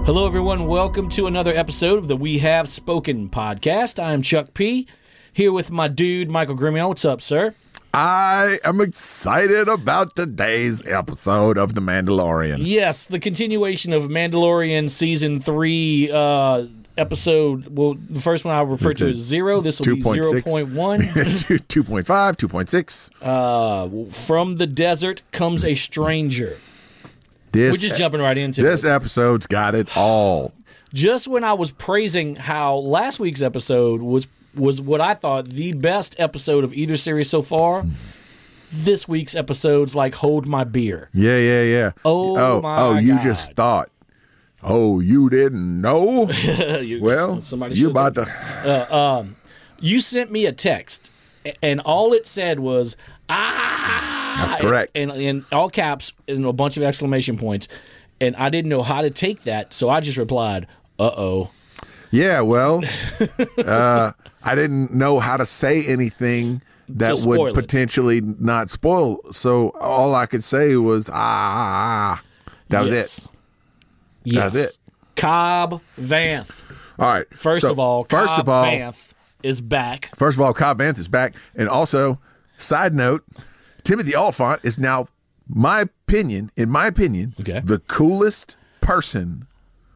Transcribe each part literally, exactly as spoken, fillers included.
Hello, everyone. Welcome to another episode of the We Have Spoken podcast. I'm Chuck P. Here with my dude, Michael Grimion. What's up, sir? I am excited about today's episode of The Mandalorian. Yes, the continuation of Mandalorian Season three uh, episode. Well, the first one I referred to as zero. This will be zero point one. two point five, two point six. Uh, from the desert comes a stranger. This, We're just jumping right into this it. episode's got it all. Just when I was praising how last week's episode was was what I thought the best episode of either series so far, this week's episode's like Hold My Beer. Yeah, yeah, yeah. Oh, oh my Oh, you God. just thought. Oh, you didn't know? you, well, you about to... Uh, um, you sent me a text, and all it said was, ah! That's correct. And in all caps and a bunch of exclamation points. And I didn't know how to take that, so I just replied, uh-oh. Yeah, well, uh, I didn't know how to say anything that To would spoil it. potentially not spoil. So all I could say was, ah, ah, ah. That was Yes. it. Yes. That's it. Cobb Vanth. All right. First so, of all, first Cobb of all, Vanth is back. First of all, Cobb Vanth is back. And also, side note, Timothy Olyphant is now, my opinion, in my opinion, Okay. the coolest person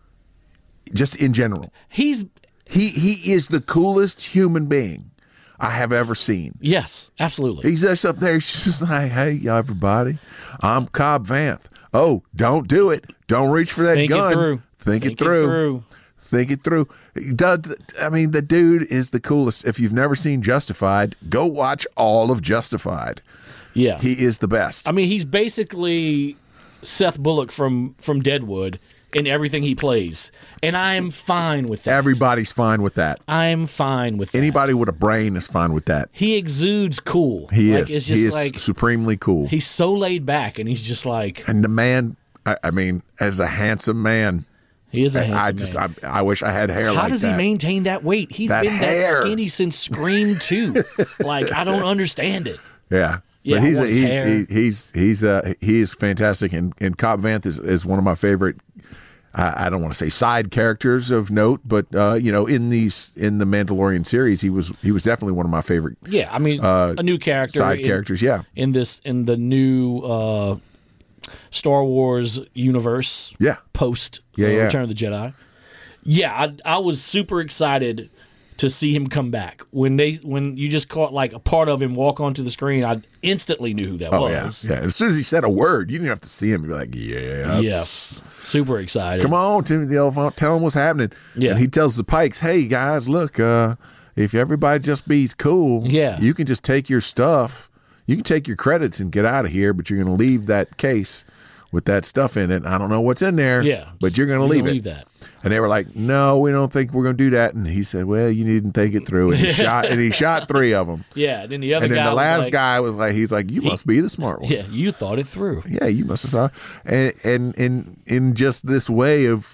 just in general. He's, He he is the coolest human being I have ever seen. yes, absolutely. He's just up there. He's just like, hey, everybody, I'm Cobb Vanth. Oh, don't do it. Don't reach for that Think gun. it through. Think, Think it through. through. Think it through. He does- I mean, the dude is the coolest. If you've never seen Justified, go watch all of Justified. Yes. He is the best. I mean, he's basically Seth Bullock from, from Deadwood in everything he plays. And I'm fine with that. Everybody's fine with that. I'm fine with that. Anybody with a brain is fine with that. He exudes cool. He like, is. It's just He is like supremely cool. he's so laid back, and he's just like and the man, I, I mean, as a handsome man, he is a I, handsome I just, man. I, I wish I had hair How like does that. he maintain that weight? He's That been hair. that skinny since Scream two. Like I don't understand it. Yeah. Yeah, but he's I a, want his he's hair. he, he's he's uh he is fantastic, and and Cobb Vanth is, is one of my favorite. I I don't want to say side characters of note, but uh, you know, in these in the Mandalorian series, he was he was definitely one of my favorite Yeah, I mean Uh, a new character side in, characters. Yeah, in this in the new uh, Star Wars universe. yeah, Post Yeah, uh, yeah. Return of the Jedi. Yeah, I, I was super excited to see him come back. When they when you just caught like a part of him walk onto the screen, I instantly knew who that oh was. yeah, yeah. As soon as he said a word, you didn't have to see him. You'd be like, yes, Yes. Super excited. Come on, Timothy Olyphant, tell him what's happening. Yeah. And he tells the Pikes, hey guys, look, uh, if everybody just be's cool, Yeah. you can just take your stuff, you can take your credits and get out of here, but you're going to leave that case with that stuff in it. I don't know what's in there, Yeah. but you're going to You're leave gonna it. leave that. And they were like, no, we don't think we're going to do that. And he said, well, you needn't think it through. And he shot, and he shot three of them. Yeah, and then the other And then guy the was last like, guy was like, he's like, you must be the smart one. Yeah, you thought it through. Yeah, you must have saw. And and in in just this way of,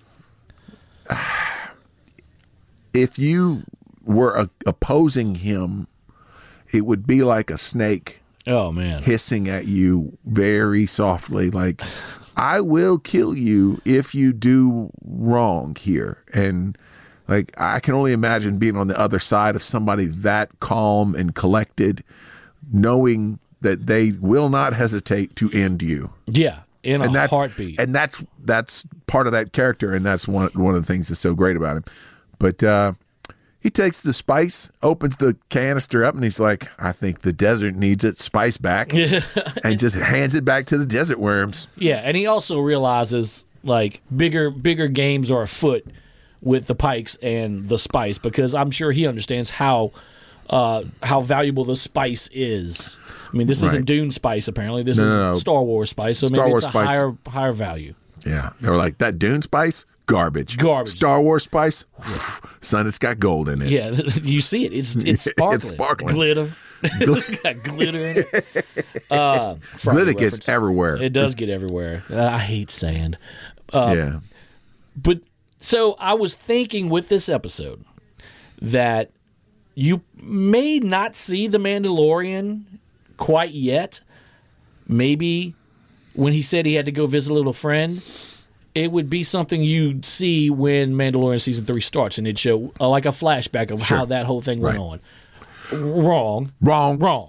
if you were uh, opposing him, it would be like a snake Oh man. hissing at you very softly, like, I will kill you if you do wrong here. And like, I can only imagine being on the other side of somebody that calm and collected, knowing that they will not hesitate to end you. Yeah, in a And that's heartbeat. and that's that's part of that character, and that's one one of the things that's so great about him. But uh, he takes the spice, opens the canister up, and he's like, I think the desert needs its spice back, and just hands it back to the desert worms. Yeah, and he also realizes like bigger bigger games are afoot with the Pikes and the spice, because I'm sure he understands how uh, how valuable the spice is. I mean, this Right. isn't Dune spice apparently. This No, is no, no. Star Wars spice, so Star maybe Wars it's a spice. higher higher value. Yeah, they were like, that Dune spice, garbage, Garbage. Star Wars spice, son, it's got gold in it. Yeah, you see it. It's it's sparkling. It's sparkling. Glitter. It's got glitter in it. Uh, Friday Glitter gets reference. everywhere. It does get everywhere. Uh, I hate sand. Uh, yeah, But so I was thinking with this episode that you may not see the Mandalorian quite yet. Maybe when he said he had to go visit a little friend, it would be something you'd see when Mandalorian season three starts, and it'd show uh, like a flashback of Sure. how that whole thing went Right. on. Wrong. Wrong. Wrong.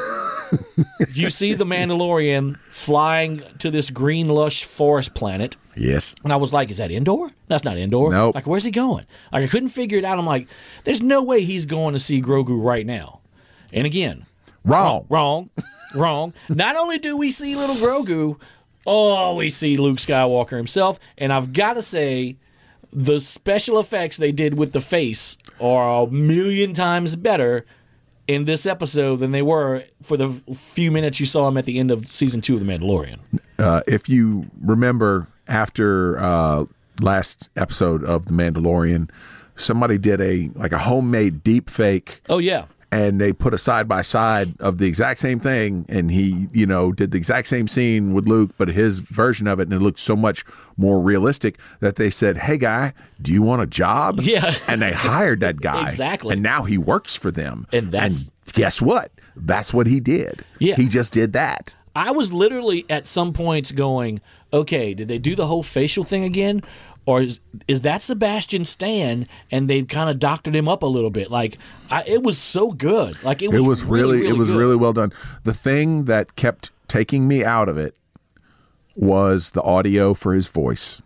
You see the Mandalorian flying to this green, lush forest planet. Yes. And I was like, is that Endor? That's not Endor. Nope. Like, where's he going? Like, I couldn't figure it out. I'm like, there's no way he's going to see Grogu right now. And again, Wrong. wrong, wrong. Not only do we see little Grogu, oh, we see Luke Skywalker himself. And I've got to say, the special effects they did with the face are a million times better in this episode than they were for the few minutes you saw him at the end of season two of The Mandalorian. Uh, if you remember, after uh, last episode of The Mandalorian, somebody did a like a homemade deep fake, Oh, yeah. and they put a side by side of the exact same thing, and he, you know, did the exact same scene with Luke, but his version of it, and it looked so much more realistic that they said, "Hey, guy, do you want a job?" Yeah. And they hired that guy, Exactly. and now he works for them. And that's- and guess what? That's what he did. Yeah. He just did that. I was literally at some points going, okay, did they do the whole facial thing again? Or is, is that Sebastian Stan and they've kind of doctored him up a little bit? Like, I, it was so good. Like, it was, It was really, really, really it was good. really well done. The thing that kept taking me out of it was the audio for his voice.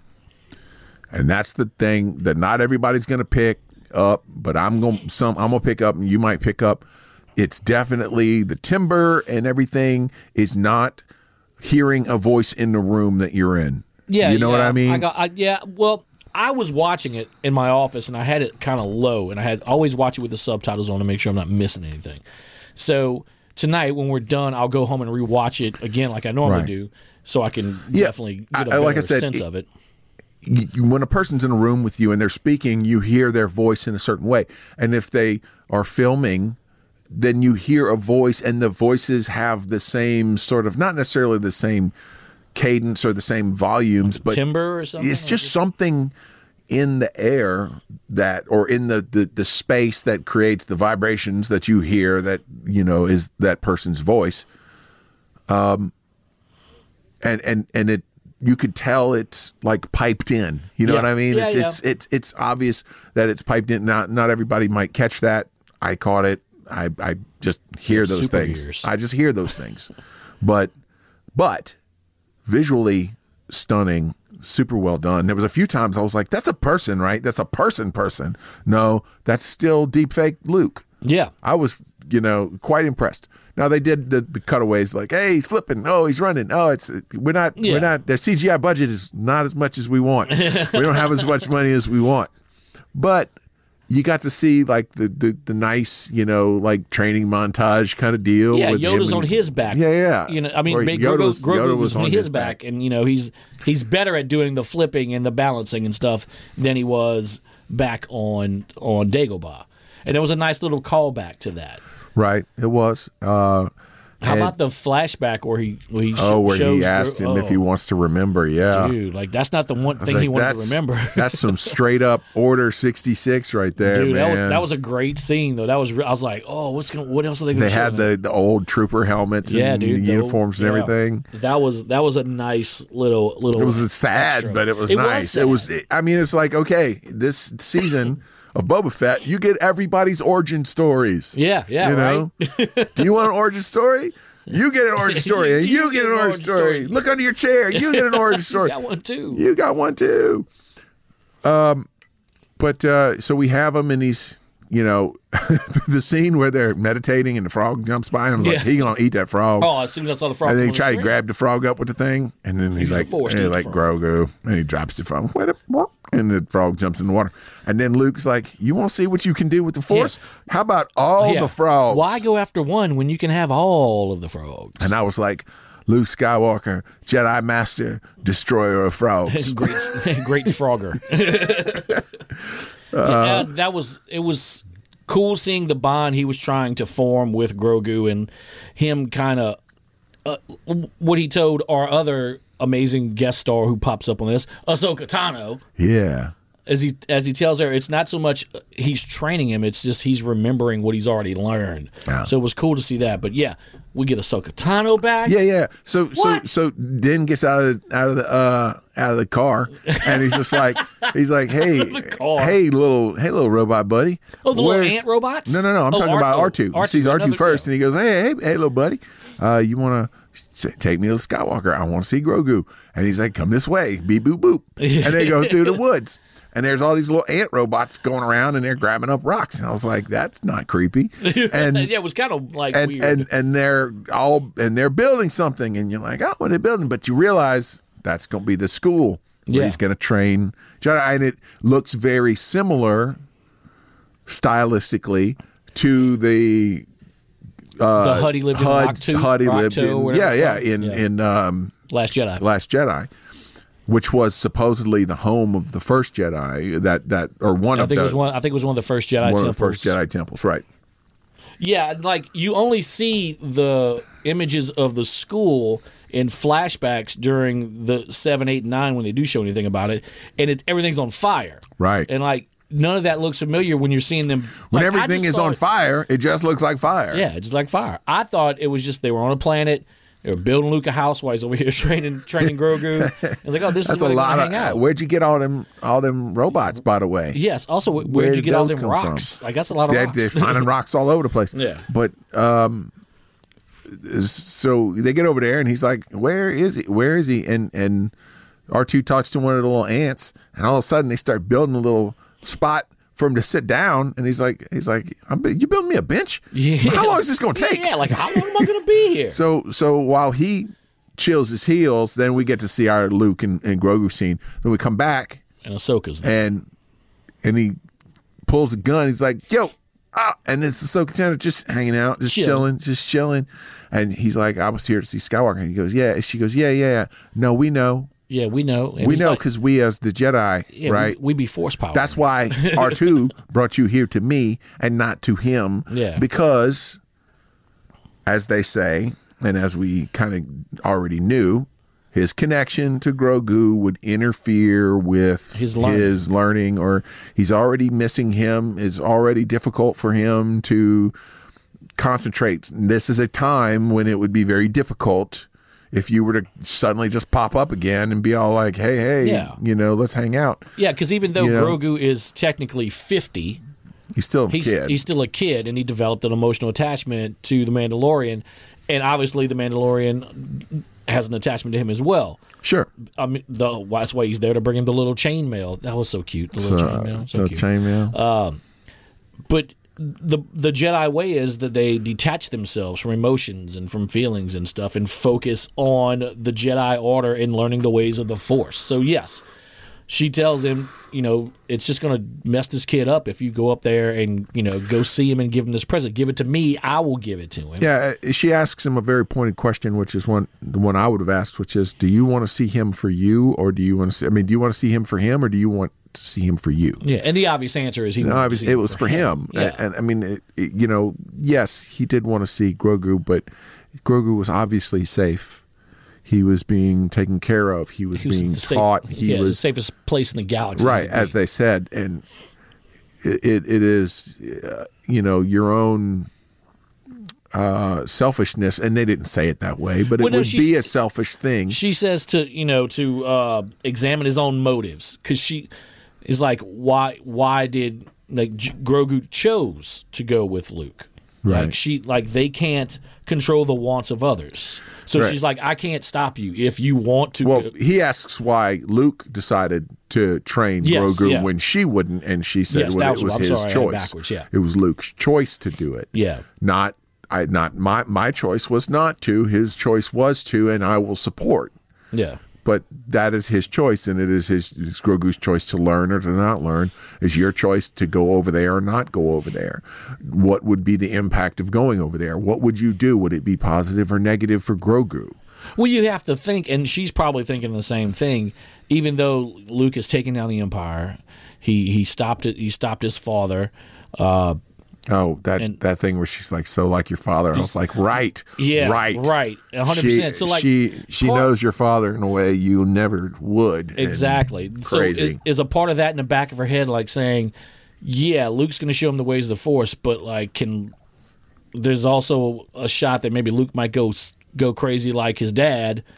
And that's the thing that not everybody's going to pick up, but I'm going some I'm going to pick up, and you might pick up. It's definitely the timbre and everything is not hearing a voice in the room that you're in. Yeah, you know what yeah. I mean? I got, I, yeah, well, I was watching it in my office, and I had it kind of low, and I had always watch it with the subtitles on to make sure I'm not missing anything. So tonight, when we're done, I'll go home and rewatch it again like I normally Right. do, so I can Yeah, definitely get a I- better like I said, sense it- of it. you, you- when a person's in a room with you and they're speaking, you hear their voice in a certain way. And if they are filming, then you hear a voice, and the voices have the same sort of, not necessarily the same cadence or the same volumes, but Timber or something? it's Like just something in the air that, or in the, the, the space that creates the vibrations that you hear that, you know, is that person's voice. Um, and, and, and it, you could tell it's like piped in, you know Yeah. what I mean? Yeah, it's, yeah. it's, it's, it's obvious that it's piped in. Not, not everybody might catch that. I caught it. I, I just hear those super things. ears. I just hear those things, but, but visually stunning, super well done. There was a few times I was like, that's a person, right? That's a person person. No, that's still deep fake Luke. Yeah. I was, you know, quite impressed. Now they did the, the cutaways like, hey, he's flipping. Oh, he's running. Oh, it's we're not Yeah. we're not the C G I budget is not as much as we want. We don't have as much money as we want. But you got to see like the the, the nice, you know, like training montage kind of deal. Yeah, with him Yoda's and- on his back. Yeah, yeah. You know, I mean, Or Grogu, Yoda was- Grogu Yoda was on his back, and you know he's he's better at doing the flipping and the balancing and stuff than he was back on on Dagobah. And there was a nice little callback to that. Right, it was. Uh, How and- about the flashback where he where he sh- oh, where shows he asked Gro- him if he oh, wants to remember? Yeah, dude, like that's not the one I was thing he like, wanted that's- to remember. That's some straight up Order sixty-six right there, Dude, that man. was, that was a great scene though. That was re- I was like, oh, what's gonna what else are they gonna They show had him? the, the old trooper helmets yeah, and dude, the the- uniforms and yeah. everything. That was that was a nice little little. It was sad, extra. but it was It was nice. sad. It was. I mean, it's like, okay, this season of Boba Fett, you get everybody's origin stories. Yeah, yeah, you know. right. Do you want an origin story? You get an origin story, and you get an origin story. Look under your chair. You get an origin story. Got one too. You got one too. Um, but uh, so we have him, and he's, you know, the scene where they're meditating and the frog jumps by him. I was like, Yeah. he gonna eat that frog. Oh, as soon as I saw the frog, And then come he on tried the to screen. grab the frog up with the thing, and then he's He's like, forced and to he's eat like the frog. Grogu, and he drops the frog, and the frog jumps in the water. And then Luke's like, "You want to see what you can do with the Force? How about all Yeah. the frogs?" Why go after one when you can have all of the frogs? And I was like, "Luke Skywalker, Jedi Master, Destroyer of Frogs." great, great Frogger. Uh, yeah, that was it. Was cool seeing the bond he was trying to form with Grogu and him kind of uh, what he told our other amazing guest star who pops up on this, Ahsoka Tano. Yeah. As he as he tells her, it's not so much he's training him; it's just he's remembering what he's already learned. Yeah. So it was cool to see that. But yeah, we get Ahsoka Tano back. Yeah, yeah. So, What? so, so, Din gets out of the, out of the uh, out of the car, and he's just like, he's like, hey, car. hey, little, hey, little robot buddy. Oh, the Where's- little ant robots? No, no, no. I'm oh, talking R- about oh, R two. R two. He sees R two another- first, yeah. and he goes, hey, hey, hey, little buddy, uh, you want to take me to Skywalker? I want to see Grogu. And he's like, come this way, beep, boop, boop. And they go through the woods. And there's all these little ant robots going around, and they're grabbing up rocks. And I was like, that's not creepy. And yeah, it was kind of like and, weird. and and they're all and they're building something, and you're like, oh, what are they building? But you realize that's going to be the school where Yeah. he's going to train Jedi, and it looks very similar stylistically to the uh, the Huddy lived in Hud, Rock Huddy Rock lived in, whatever yeah, it's yeah, called. in in um, Last Jedi. Last Jedi, which was supposedly the home of the first Jedi. That that or one I of think the it was one. I think it was one of the first Jedi one temples. of the first Jedi temples, right? Yeah, like you only see the images of the school in flashbacks during the seven, eight, and nine when they do show anything about it, and it, everything's on fire. Right. And like none of that looks familiar when you're seeing them. When like, I everything just is on thought- fire, it just looks like fire. Yeah, just like fire. I thought it was just they were on a planet. They were building Luke a house while he's over here training training Grogu. I was like, oh, this That's is where a they're lot gonna of. hang out. Where'd you get all them all them robots? By the way, Yes. Also, wh- where'd Where'd you get all those them come from? rocks? Like that's a lot of they're, rocks. they're finding rocks all over the place. Yeah. But um, so they get over there, and he's like, "Where is he? Where is he?" And and R two talks to one of the little ants, and all of a sudden they start building a little spot for him to sit down. And he's like, "He's like, I'm, you building me a bench? Yeah. How long is this going to take?" Yeah, like how long am I going to be here? So so while he chills his heels, then we get to see our Luke and, and Grogu scene. Then we come back, And Ahsoka's there. and and he pulls a gun. He's like, "Yo!" Ah, and it's Ahsoka Tano just hanging out, just Chilling. chilling, just chilling. And he's like, "I was here to see Skywalker." And he goes, "Yeah." And she goes, "Yeah, yeah, yeah. No, we know, Yeah, we know. And we he's know, like, because we as the Jedi, yeah, right? We, we be force power. That's why R two brought you here to me and not to him. Yeah. Because, as they say, and as we kind of already knew, his connection to Grogu would interfere with His learning. his learning, or he's already missing him. It's already difficult for him to concentrate. This is a time when it would be very difficult if you were to suddenly just pop up again and be all like, hey, hey, Yeah. you know, let's hang out. Yeah, because even though You know? Grogu is technically fifty, He's still a he's kid. he's still a kid, and he developed an emotional attachment to the Mandalorian, and obviously the Mandalorian has an attachment to him as well. Sure. I mean, the, that's why he's there to bring him the little chainmail. That was so cute. The So, little chainmail, so, so cute. chainmail. But the the Jedi way is that they detach themselves from emotions and from feelings and stuff, and focus on the Jedi Order and learning the ways of the Force. So yes, she tells him, you know, it's just going to mess this kid up if you go up there and, you know, go see him and give him this present. Give it to me. I will give it to him. Yeah, uh, she asks him a very pointed question, which is one the one I would have asked, which is, do you want to see him for you, or do you want to see? I mean, do you want to see him for him, or do you want to see him for you? Yeah, and the obvious answer is he. No, wanted to obviously, see it was for him, Yeah. and, and I mean, it, it- you know, yes, he did want to see Grogu, but Grogu was obviously safe. He was being taken care of. He was, He was being the safe- taught. He yeah, the was safest place in the galaxy. right, as they said, and it it, it is, uh, you know, your own uh, selfishness, and they didn't say it that way, but Well, it no, would she's- be a selfish thing. She says to you know to uh, examine his own motives, because she is like, why why did like J- Grogu chose to go with Luke? Right. Like she like they can't control the wants of others. So Right. she's like, I can't stop you if you want to. Well, go. he asks why Luke decided to train Yes, Grogu yeah. when she wouldn't, and she said Yes, well, that it was- was I'm his sorry, I had it choice. backwards, yeah. It was Luke's choice to do it. Yeah. Not I. Not my. My choice was not to. His choice was to, and I will support. Yeah. But that is his choice, and it is his it's Grogu's choice to learn or to not learn. It's your choice to go over there or not go over there. What would be the impact of going over there? What would you do? Would it be positive or negative for Grogu? Well, you have to think, and she's probably thinking the same thing. Even though Luke has taken down the Empire, he he stopped it. He stopped his father. Uh, Oh, that And- that thing where she's like, so like your father. I was like, right, Yeah, right, right, one hundred She- percent. So, like, she she part- knows your father in a way you never would. and Exactly. So crazy. is, is a part of that in the back of her head, like saying, "Yeah, Luke's going to show him the ways of the Force," but like, can there's also a shot that maybe Luke might go go crazy like his dad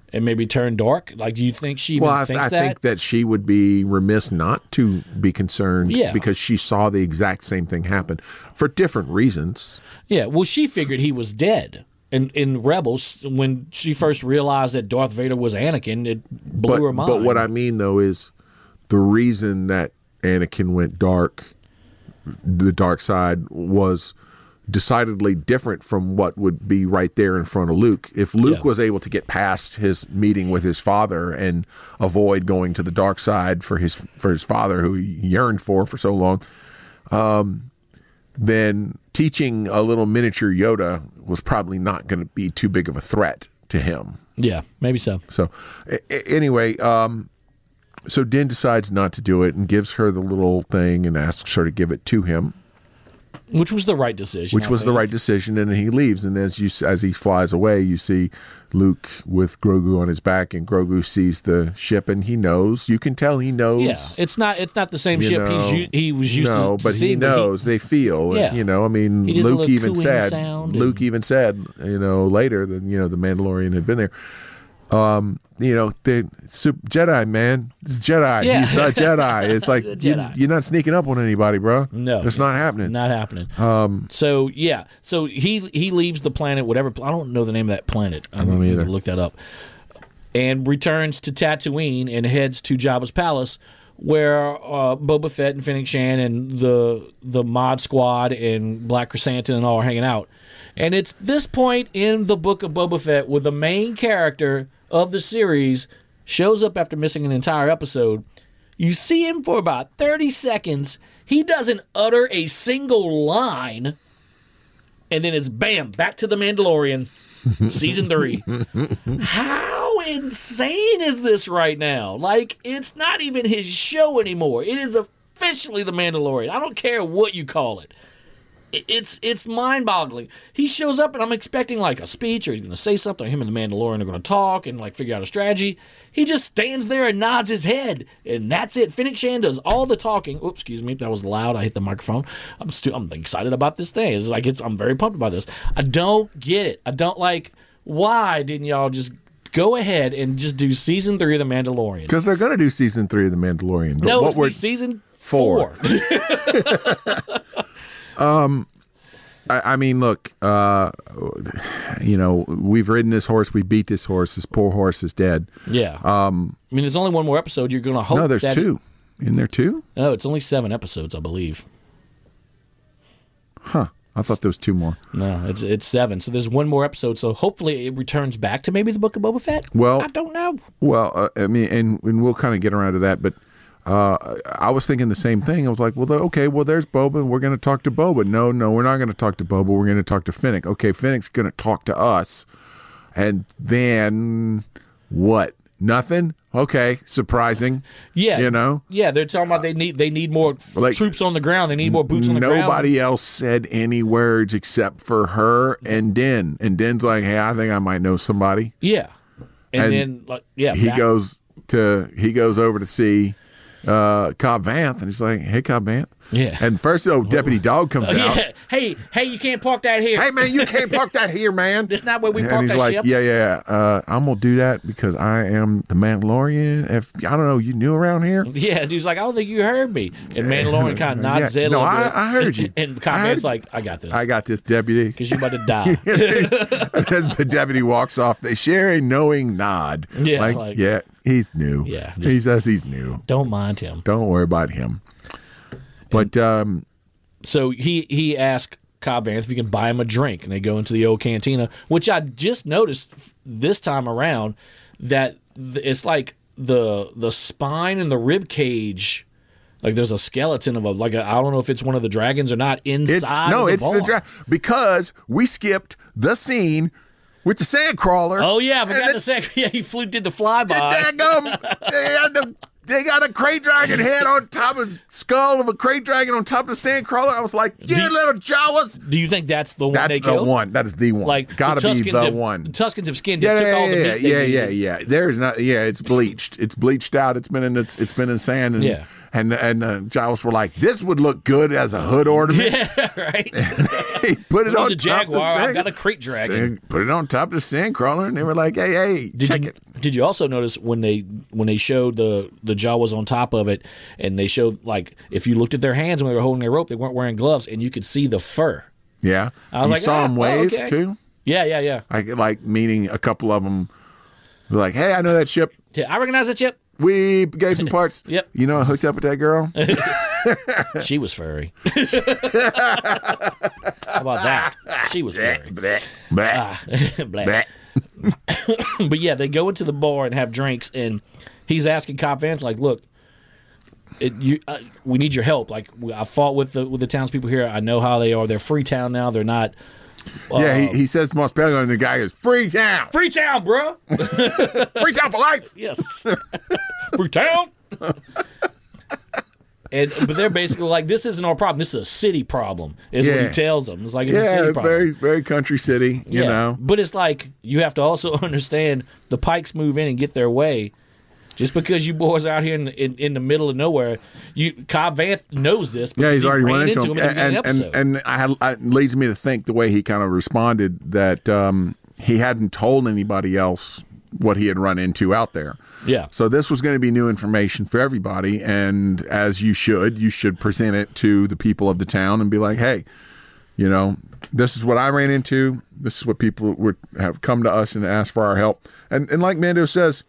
and maybe turn dark? Like, do you think she even Well, I, thinks I that? think that she would be remiss not to be concerned Yeah. because she saw the exact same thing happen for different reasons. Yeah, well, she figured he was dead. In, in Rebels, when she first realized that Darth Vader was Anakin, it blew But, her mind. but what I mean, though, is the reason that Anakin went dark, the dark side, was decidedly different from what would be right there in front of Luke. If Luke Yeah. was able to get past his meeting with his father and avoid going to the dark side for his for his father, who he yearned for for so long, um, then teaching a little miniature Yoda was probably not going to be too big of a threat to him. Yeah, maybe so. So a- a- anyway, um, so Din decides not to do it and gives her the little thing and asks her to give it to him, Which was the right decision. which I was the think. right decision. And he leaves. And as you as he flies away, you see Luke with Grogu on his back, and Grogu sees the ship, and he knows. You can tell he knows. Yeah, it's not it's not the same you ship know, he's u- he was used no, to, to but he seeing, but knows. they feel. Yeah. You know, I mean, He did the Luke little even cooing said. sound Luke and- even said, you know, later that you know the Mandalorian had been there. Um, you know, the super Jedi man, it's Jedi. Yeah. He's not Jedi. It's like The you, Jedi. you're not sneaking up on anybody, bro. No, it's not happening. Not happening. Um, so yeah, so he he leaves the planet, whatever. I don't know the name of that planet. I don't need either. to look that up. And returns to Tatooine and heads to Jabba's palace, where uh, Boba Fett and Fennec Shan and the the Mod Squad and Black Chrysanthemum and all are hanging out. And it's this point in the book of Boba Fett where the main character of the series shows up after missing an entire episode. You see him for about thirty seconds. He doesn't utter a single line. And then it's bam, back to The Mandalorian, season three. How insane is this right now? Like, it's not even his show anymore. It is officially The Mandalorian. I don't care what you call it. It's it's mind-boggling. He shows up and I'm expecting like a speech or he's going to say something. Him and the Mandalorian are going to talk and like figure out a strategy. He just stands there and nods his head, and that's it. Fennec Shan does all the talking. Oops, excuse me, that was loud. I hit the microphone. I'm stu- I'm excited about this thing. It's like it's, I'm very pumped about this. I don't get it. I don't like. Why didn't y'all just go ahead and just do season three of The Mandalorian? Because they're going to do season three of The Mandalorian. But No, what it's we're be season four. four. I, I mean, look, uh, you know, we've ridden this horse. We beat this horse. This poor horse is dead. Yeah. Um, I mean, there's only one more episode. You're going to hope. No, there's that two. In there two? No, it's only seven episodes, I believe. Huh. I thought there was two more. No, it's it's seven. So there's one more episode. So hopefully it returns back to maybe the Book of Boba Fett. Well, I don't know. Well, uh, I mean, and, and we'll kind of get around to that, but uh, I was thinking the same thing. I was like, well, okay, well, there's Boba, and we're going to talk to Boba. No, no, we're not going to talk to Boba. We're going to talk to Fennec. Okay, Fennec's going to talk to us. And then what? Nothing? Okay, surprising. Yeah, You know? Yeah, they're talking about they need they need more Like, troops on the ground. They need more boots on the ground. Nobody else said any words except for her and Din. And Din's like, hey, I think I might know somebody. Yeah, and, And then like yeah, He back- goes to he goes over to see uh, Cobb Vanth, and he's like, hey, Cobb Vanth. Yeah. And first, oh, Deputy Dog comes Oh, out. yeah. Hey, hey, you can't park that here. Hey, man, you can't park that here, man. That's not where we And park he's our like, ships. yeah, yeah, uh, I'm going to do that because I am the Mandalorian. If, I don't know, you new around here? Yeah, dude's like, I don't think you heard me. And Mandalorian kind of nods Yeah. his head a No, little I- bit. I heard you. And, and I Cobb heard Vanth's you. like, I got this. I got this, Deputy. Because you're about to die. And as the deputy walks off, they share a knowing nod. Yeah, Like, like- yeah, he's new. Yeah, he just- says he's new. Don't mind him. Don't worry about him. But, um, So he he asked Cobb Vanth if he can buy him a drink, and they go into the old cantina, which I just noticed this time around that th- it's like the the spine and the rib cage, like there's a skeleton of a like a, I don't know if it's one of the dragons or not inside. it's of no, the it's the bar. dra- because we skipped the scene with the sandcrawler. Oh yeah, I and forgot the- to say. Yeah, he flew did the flyby. Daggum, they, had the, they got a crate dragon head on top of the skull of a crate dragon on top of the sandcrawler. I was like, yeah, Do- little Jawas. Do you think that's the one That's they the killed? one. That is the one. Like Gotta the be Tuskens the have, one. The Tuskens have skinned. Yeah, It took yeah, all the yeah, meat they yeah, needed. yeah, yeah. There's not. Yeah, it's bleached. It's bleached out. It's been in its. It's been in sand. And, Yeah. And and uh, Jawas were like, this would look good as a hood ornament. Yeah, right. They put it Look on at the top of the Jaguar. I've sand- got a crate dragon. sand- Put it on top of the sandcrawler, and they were like, hey, hey, Did check you, it. Did you also notice when they when they showed the the Jawas on top of it, and they showed like if you looked at their hands when they were holding their rope, they weren't wearing gloves, and you could see the fur. Yeah, I was you like, saw ah, them oh, wave okay. too. Yeah, yeah, yeah. Like like meaning a couple of them were like, "Hey, I know that ship. Yeah, I recognize that ship. We gave some parts. Yep. You know, I hooked up with that girl. She was furry. How about that? She was furry. Bleh, bleh, Ah, blah. bleh. But yeah, they go into the bar and have drinks, and he's asking Cobb Vanth like, "Look, it, you, uh, we need your help. Like, we, I fought with the with the townspeople here. I know how they are. They're Freetown now. They're not." Uh, Yeah, he, he says Moss Pellion, and the guy goes, Freetown! Freetown, bro. Freetown for life! Yes, Freetown. And but they're basically like, this isn't our problem. This is a city problem. Is what Yeah. he tells them. It's like it's a Yeah, city it's problem. very, very country city, you Yeah. know. But it's like you have to also understand the Pikes move in and get their way. Just because you boys are out here in, in, in the middle of nowhere, you Cobb Vanth knows this. Yeah, he's because he already ran run into him, him. in the beginning And, of the and, episode. and I had, it leads me to think the way he kind of responded that um, he hadn't told anybody else what he had run into out there. Yeah. So this was going to be new information for everybody, and as you should, you should present it to the people of the town and be like, hey, you know, this is what I ran into. This is what people would have come to us and asked for our help. And and like Mando says,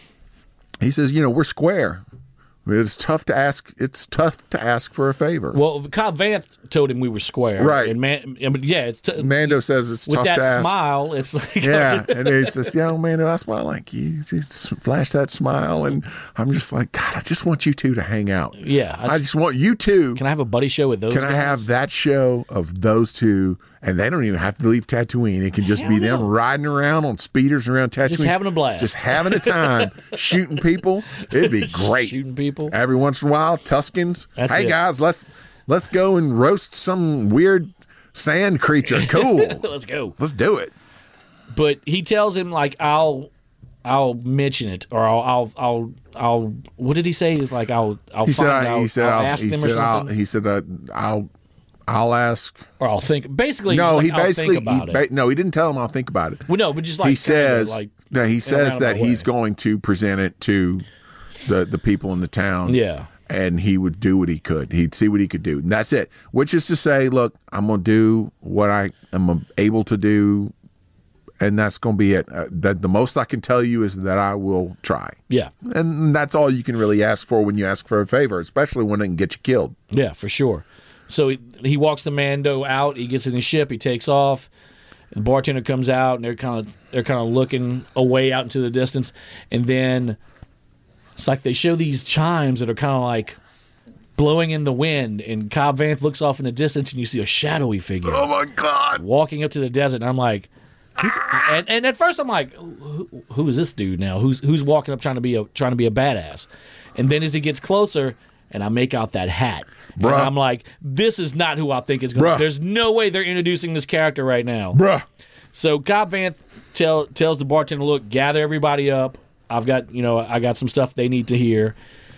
he says, you know, we're square. It's tough to ask. It's tough to ask for a favor. Well, Cobb Vanth told him we were square. Right. And man, I mean, yeah, it's t- Mando says it's with tough that to ask. smile, it's like Yeah, and he says, you know, Mando, that's why I like you. He flash that smile, and I'm just like, God, I just want you two to hang out. Yeah, I I just want you two. Can I have a buddy show with those? Can I guys? have that show of those two? And they don't even have to leave Tatooine. It can just Hell be them no. riding around on speeders around Tatooine. Just having a blast. Just having a time, shooting people. It'd be great. Shooting people. Every once in a while, Tuskens. That's hey, it. guys, let's let's go and roast some weird sand creature. Cool. Let's go. Let's do it. But he tells him like, I'll, I'll mention it, or I'll, I'll, I'll, I'll. What did he say? He's like, I'll, I'll He find said, out. I, he said, I'll, I'll, ask he them or said, I'll, something, he said, uh, I'll, I'll ask. or I'll think. Basically, No, he's he like, I'll basically, think about he, it. ba- no, he didn't tell him I'll think about it. Well, no, but just like he kinda says, like, no, he in a says that roundabout he's way. going to present it to the the people in the town. Yeah. And he would do what he could. He'd see what he could do. And that's it. Which is to say, look, I'm going to do what I am able to do, and that's going to be it. Uh, that the most I can tell you is that I will try. Yeah, And that's all you can really ask for when you ask for a favor, especially when it can get you killed. yeah, for sure. So he, he walks the Mando out. He gets in his ship. He takes off. The bartender comes out, and they're kind of they're kind of looking away out into the distance, and then it's like they show these chimes that are kind of like blowing in the wind, and Cobb Vanth looks off in the distance, and you see a shadowy figure Oh, my God. walking up to the desert, and I'm like, who, and, and at first I'm like, who, who is this dude now? Who's who's walking up trying to be a trying to be a badass? And then as he gets closer, and I make out that hat, and Bruh. I'm like, this is not who I think is going. Bruh. to There's no way they're introducing this character right now. Bruh. So Cobb Vanth tell tells the bartender, look, gather everybody up. I've got you know I got some stuff they need to hear,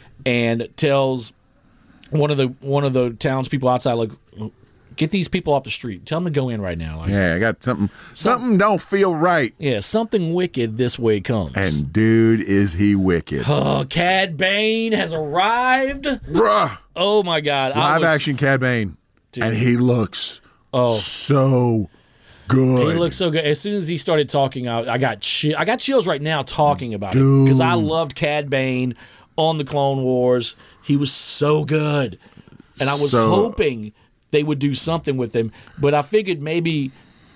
and tells one of the one of the townspeople outside, like, get these people off the street. Tell them to go in right now. Like, Yeah, I got something. Something don't feel right. yeah, something wicked this way comes. And dude, is he wicked. oh, Cad Bane has arrived. Bruh. Oh my God! I Live was, action Cad Bane. Dude. And he looks Oh, so good. he looks so good. As soon as he started talking, I, I got chi- I got chills right now talking about it because I loved Cad Bane on the Clone Wars. He was so good, and I was So- hoping they would do something with him. But I figured maybe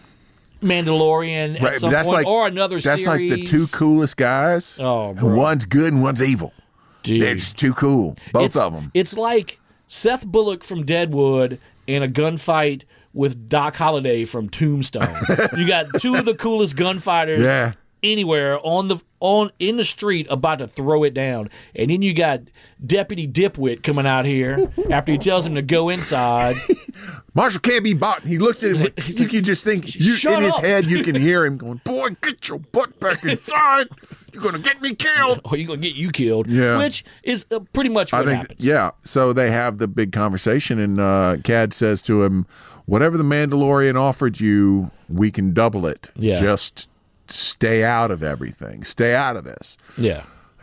Mandalorian at Right, but some that's point like or another that's series. like the two coolest guys. Oh, and bro. one's good and one's evil. Dude. They're just too cool, both it's, of them. It's like Seth Bullock from Deadwood in a gunfight with Doc Holliday from Tombstone. You got two of the coolest gunfighters Yeah. anywhere on the on in the street about to throw it down, and then you got Deputy Dipwit coming out here after he tells him to go inside. Marshall can't be bought. He looks at him. You can just think you, Shut in his up. head. You can hear him going, "Boy, get your butt back inside. You're gonna get me killed." Or he's gonna get you killed. Yeah. Which is uh, pretty much what I think, happens. yeah. So they have the big conversation, and uh, Cad says to him, "Whatever the Mandalorian offered you, we can double it. Yeah. Just stay out of everything. Stay out of this. Yeah.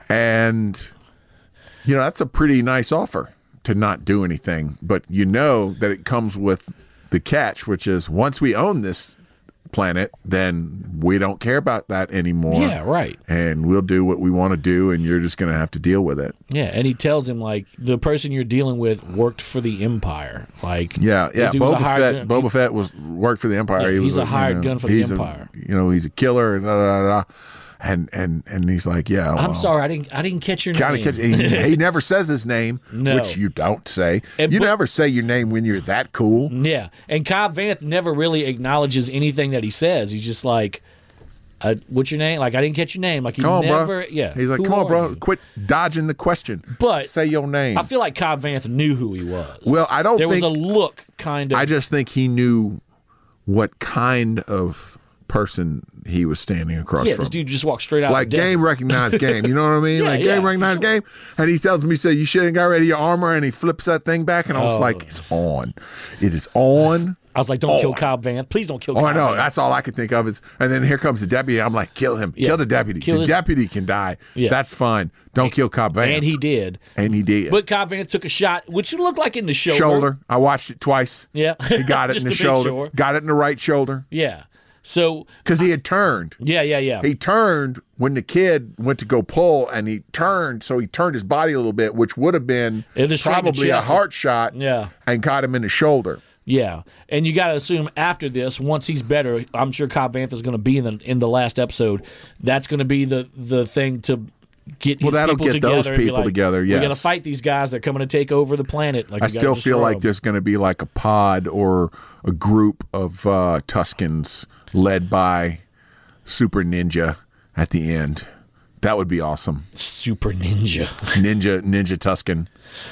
And, you know, that's a pretty nice offer to not do anything. But you know that it comes with the catch, which is once we own this planet, then we don't care about that anymore. Yeah, right. And we'll do what we want to do, and you're just going to have to deal with it. Yeah, and he tells him, like, the person you're dealing with worked for the Empire. Like, yeah, yeah. Boba Fett, gun. Boba Fett was worked for the Empire. Yeah, he he's was a hired you know, gun for the Empire. A, you know, he's a killer, and da, da, da, da. And and and he's like, yeah. Well, I'm sorry, I didn't I didn't catch your kinda name. Catch, he, he never says his name, No. which you don't say. And you but- never say your name when you're that cool. Yeah, and Cobb Vanth never really acknowledges anything that he says. He's just like, uh, "What's your name?" Like, I didn't catch your name. Like, he Come on, never. bro. Yeah, He's like, who come on, are bro. you?" Quit dodging the question. But say your name. I feel like Cobb Vanth knew who he was. Well, I don't There think- was a look, kind of. I just think he knew what kind of person he was standing across yeah, from. this dude just walked straight out. Like of the desert. game recognized game, you know what I mean? Yeah, like yeah, game for recognized sure. game. And he tells me, "Say you shouldn't got ready your armor," and he flips that thing back, and I was Oh. like, "It's on, it is on." I was like, "Don't kill Oh. Cobb Vanth, please don't kill." Oh, I Cobb know. Vanth. That's all I could think of is, and then here comes the deputy. I'm like, kill him, Yeah. kill the deputy. Kill the his- deputy can die. Yeah. That's fine. Don't kill Cobb Vanth. and he did. and he did. But Cobb Vanth took a shot, which looked like in the shoulder. shoulder. I watched it twice. Yeah, He got it Just in the to make shoulder. sure. Got it in the right shoulder Yeah. So because he had turned. yeah, yeah, yeah. He turned when the kid went to go pull, and he turned, so he turned his body a little bit, which would have been It'd have straightened the probably a chest. heart shot, Yeah. and caught him in the shoulder. Yeah, and you got to assume after this, once he's better, I'm sure Cobb Vanth is going to be in the in the last episode. That's going to be the the thing to get his Well, that'll people get together. those and be people like, together, We're going to yes. fight these guys. They're coming to take over the planet. Like, I you gotta still feel destroy like them. there's going to be like a pod or a group of uh, Tuskens led by Super Ninja at the end. That would be awesome. super ninja. Ninja, Ninja Tusken.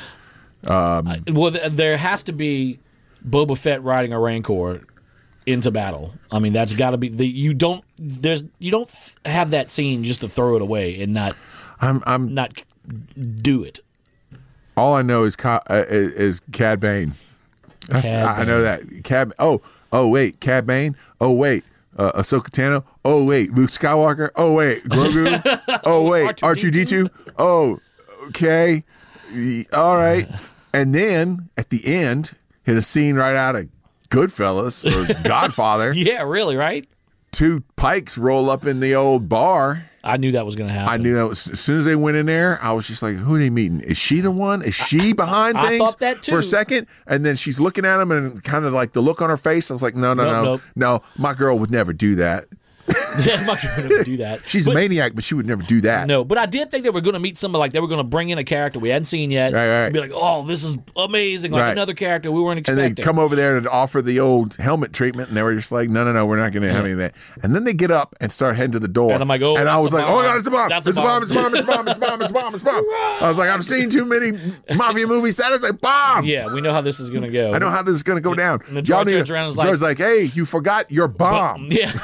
Well, th- there has to be Boba Fett riding a Rancor into battle. I mean, that's got to be the you don't there's you don't th- have that scene just to throw it away and not I'm, I'm. not do it. All I know is Ca- uh, is is Cad Bane. That's, Cad I I know that Cad. Oh, oh wait, Cad Bane. Oh wait, uh, Ahsoka Tano. Oh wait, Luke Skywalker. Oh wait, Grogu. Oh wait, R two D two. Oh, okay, Y- all right. And then at the end, hit a scene right out of Goodfellas or Godfather. Yeah, really, right? Two pikes roll up in the old bar. I knew that was going to happen. I knew that was, as soon as they went in there, I was just like, who are they meeting? Is she the one? Is she behind I things? thought that For a too. second. And then she's looking at him and kind of like the look on her face. I was like, no, no, Nope, no. nope. No, my girl would never do that. I'm not going to do that. She's but, a maniac, but she would never do that. No, but I did think they were going to meet somebody like they were going to bring in a character we hadn't seen yet. Right, right. And be like, oh, this is amazing. Like Right. another character we weren't And expecting. they come over there and offer the old helmet treatment, and they were just like, no, no, no, we're not going to have any of that. And then they get up and start heading to the door. And I'm like, oh, and I that's was a like, bomb. oh, my God, it's a bomb. That's a It's a bomb. bomb. It's a bomb. It's a bomb. It's a bomb. It's a bomb. It's a bomb. I was like, I've seen too many mafia movies. That is a bomb. yeah, we know how this is going to go. I know how this is going to go down. And the Y'all droid need turns to- around and is like- George's like, hey, you forgot your bomb. Yeah.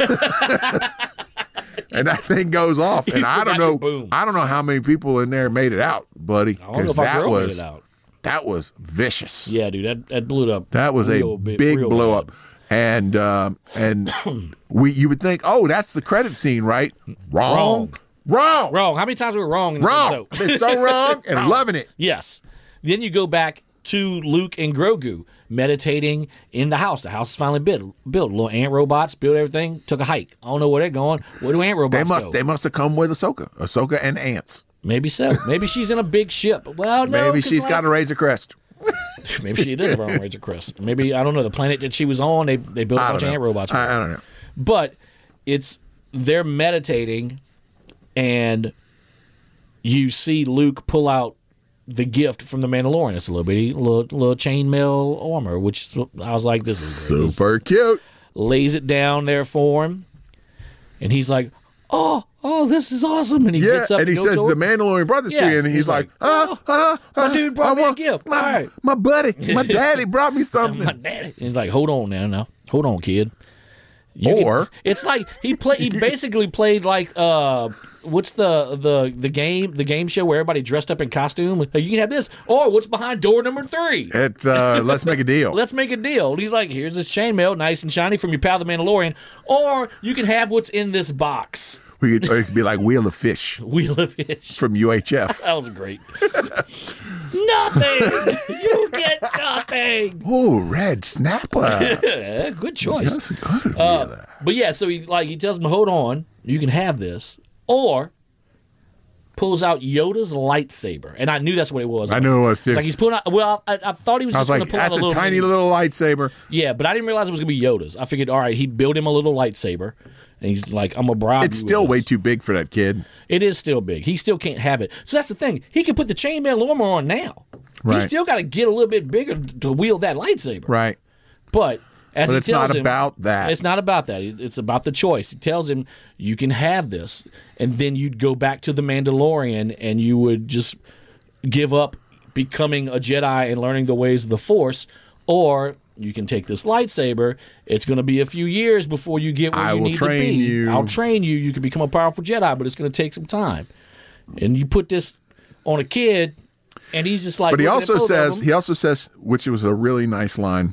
And that thing goes off. And I don't forgot your know boom. I don't know how many people in there made it out, buddy. I don't know Because if our that girl was made it out. that was vicious. Yeah, dude, that, that blew it up. That was real a bit- big real blow bad. up. And um, and we you would think, oh, that's the credit scene, right? Wrong. Wrong. Wrong. Wrong. How many times were we wrong? In this Wrong. episode? I've been so wrong and Wrong. loving it. Yes. Then you go back to Luke and Grogu meditating in the house. The house is finally built. Built little ant robots, built everything. Took a hike. I don't know where they're going. Where do ant They robots must go? they must have come with Ahsoka. Ahsoka and ants. Maybe so. Maybe she's in a big ship. Well, no. Maybe 'cause she's like- got a Razor Crest. Maybe she did have on Razor Crest. Maybe I don't know the planet that she was on. They they built a I bunch don't of know. ant robots. I, I don't know. But it's they're meditating, and you see Luke pull out the gift from the Mandalorian. It's a little bitty little, little chainmail armor, which I was like, this is great. This Super cute. lays it down there for him, and he's like, "Oh, oh, this is awesome!" And he Yeah, gets up and he goes says over. the Mandalorian brothers Yeah, to you, and he's, he's like, like, ah, ah, my ah, dude brought I me a want- gift. My, All right. my buddy, my daddy brought me something. My daddy. And he's like, hold on now, now, hold on, kid. You or can, it's like he play. He basically played like uh, what's the the the game the game show where everybody dressed up in costume. You can have this, or what's behind door number three. It's uh, let's make a deal. Let's make a deal. He's like, here's this chainmail, nice and shiny from your pal the Mandalorian, or you can have what's in this box. We could, or it could be like Wheel of Fish. Wheel of Fish from U H F. That was great. Nothing. You get nothing. Oh, red snapper. Yeah, good choice. That's good. Uh, but yeah, so he like he tells him, hold on, you can have this, or pulls out Yoda's lightsaber, and I knew that's what it was. I knew it was too. It's like he's pulling out. Well, I, I thought he was I just was going like, to pull out that's a a little tiny mini- little lightsaber. Yeah, but I didn't realize it was going to be Yoda's. I figured, all right, he built him a little lightsaber, and he's like, I'm gonna bribe. It's you still with way this. too big for that kid. It is still big. He still can't have it. So that's the thing. He can put the chainmail armor on now. Right. He's still got to get a little bit bigger to wield that lightsaber. Right. But as But he it's tells not him, about that. It's not about that. It's about the choice. He tells him, you can have this. And then you'd go back to the Mandalorian and you would just give up becoming a Jedi and learning the ways of the Force. Or you can take this lightsaber. It's going to be a few years before you get where I you will need to train be. you. I'll train you. You can become a powerful Jedi, but it's going to take some time. And you put this on a kid, and he's just like. But he looking also at both of says, them. he also says, which was a really nice line.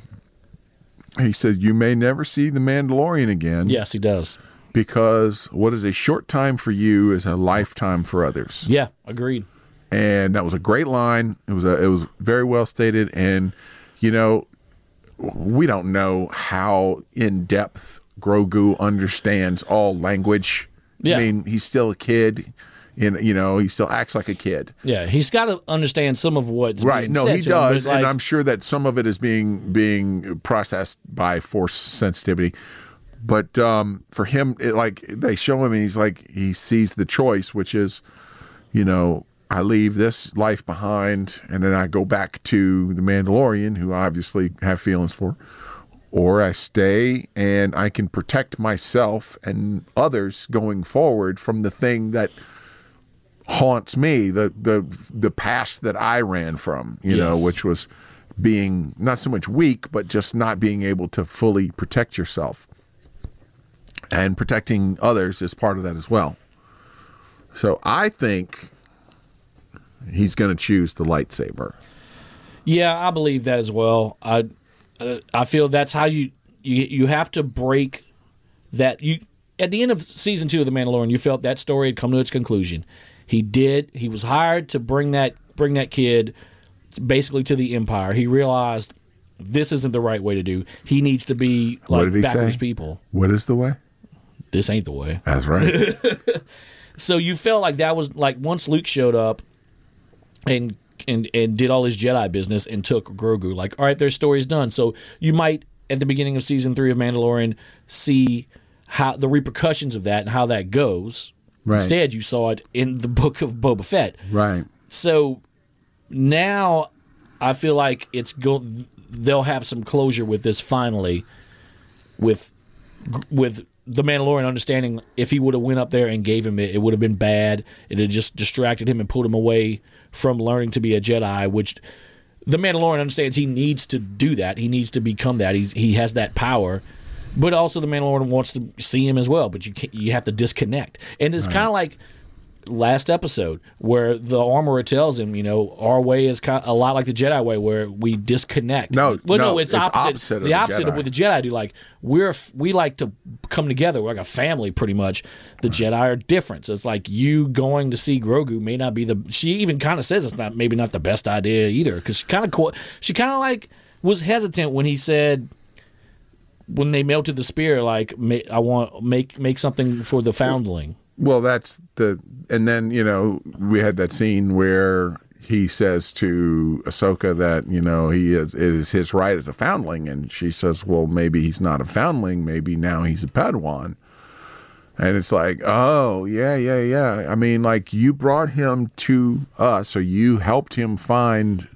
He said, "You may never see the Mandalorian again." Yes, he does. Because what is a short time for you is a lifetime for others. Yeah, agreed. And that was a great line. It was a, it was very well stated. And you know, we don't know how in depth Grogu understands all language. Yeah. I mean, he's still a kid. And, you know, he still acts like a kid. Yeah, he's got to understand some of what's Right. being No, said he to him, but, does. like, And I'm sure that some of it is being being processed by force sensitivity. But um, for him, it, like they show him and he's like, he sees the choice, which is, you know, I leave this life behind and then I go back to the Mandalorian, who I obviously have feelings for. Or I stay and I can protect myself and others going forward from the thing that haunts me, the the the past that I ran from, you Yes. know, which was being not so much weak, but just not being able to fully protect yourself. And protecting others is part of that as well. So I think he's going to choose the lightsaber. Yeah, I believe that as well. I uh, I feel that's how you, you you have to break that. You at the end of season two of The Mandalorian, you felt that story had come to its conclusion. He did. He was hired to bring that bring that kid basically to the Empire. He realized this isn't the right way to do. He needs to be What like did he back say? with his people. What is the way? This ain't the way. That's right. So you felt like that was like once Luke showed up and and and did all his Jedi business and took Grogu, like, all right, their story's done. So you might at the beginning of season three of Mandalorian see how the repercussions of that and how that goes. Right. Instead, you saw it in the book of Boba Fett. Right. So now I feel like it's go. They'll have some closure with this finally, with with the Mandalorian understanding if he would have went up there and gave him it, it would have been bad. It had just distracted him and pulled him away from learning to be a Jedi, which the Mandalorian understands he needs to do that. He needs to become that. He's, he has that power. But also the Mandalorian wants to see him as well, but you can't, you have to disconnect. And it's right. kind of like last episode where the armorer tells him, you know, our way is kind of a lot like the Jedi way where we disconnect. No, well, no, no it's, it's opposite. opposite of the the opposite Jedi. of what the Jedi do. Like we're we like to come together. We're like a family, pretty much. The right. Jedi are different. So it's like you going to see Grogu may not be the. She even kind of says it's not maybe not the best idea either because she kind of she kind of like was hesitant when he said. When they melted the spear, like I want make make something for the foundling. Well, that's the, and then you know we had that scene where he says to Ahsoka that you know he is it is his right as a foundling, and she says, well, maybe he's not a foundling, maybe now he's a Padawan, and it's like, oh yeah, yeah, yeah. I mean, like you brought him to us, or you helped him find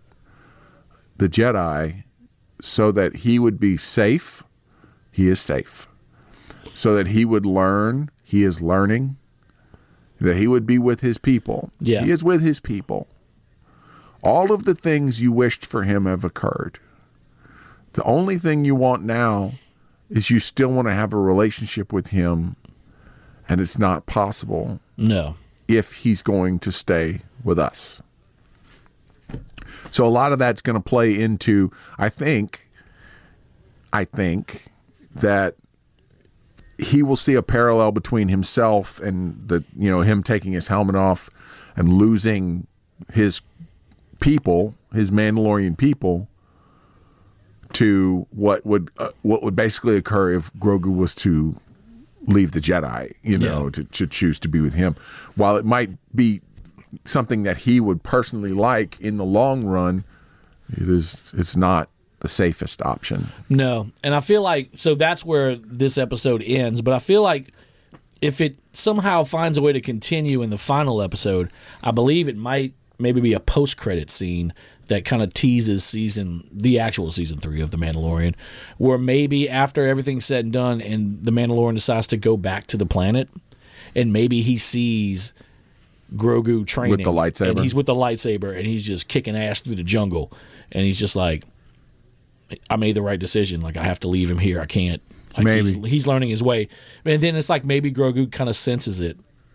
the Jedi, so that he would be safe. He is safe. So that he would learn, he is learning, that he would be with his people. Yeah. He is with his people. All of the things you wished for him have occurred. The only thing you want now is you still want to have a relationship with him, and it's not possible No. if he's going to stay with us. So a lot of that's going to play into, I think, I think that he will see a parallel between himself and the, you know, him taking his helmet off and losing his people, his Mandalorian people, to what would uh, what would basically occur if Grogu was to leave the Jedi, you know, Yeah. to, to choose to be with him. While it might be something that he would personally like in the long run, it is it's not the safest option. No. And I feel like, so that's where this episode ends, but I feel like if it somehow finds a way to continue in the final episode, I believe it might maybe be a post-credit scene that kind of teases season, the actual season three of The Mandalorian, where maybe after everything's said and done and the Mandalorian decides to go back to the planet, and maybe he sees Grogu training. With the lightsaber. And he's with the lightsaber, and he's just kicking ass through the jungle. And he's just like, I made the right decision. Like, I have to leave him here. I can't. Like, Maybe. He's, he's learning his way. And then it's like maybe Grogu kind of senses it.